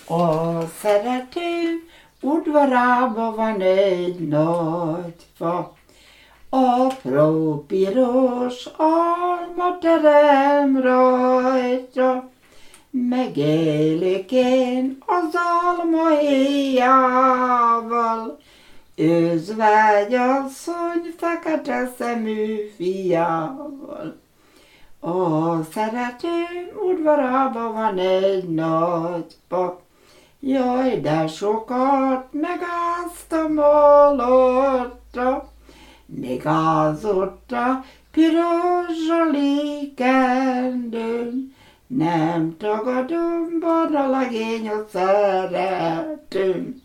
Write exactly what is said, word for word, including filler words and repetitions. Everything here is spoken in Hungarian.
A szeretőm udvarában van egy nagy fa, apró piros alma terem rajta, megélek én az alma héjával, özvegyasszony fekete szemű fiával. A szeretőm udvarában van egy nagy fa, jaj, de sokat megáztam alatta, megázott a piros zsalikendőm, nem tagadom, barna legény a szeretőm.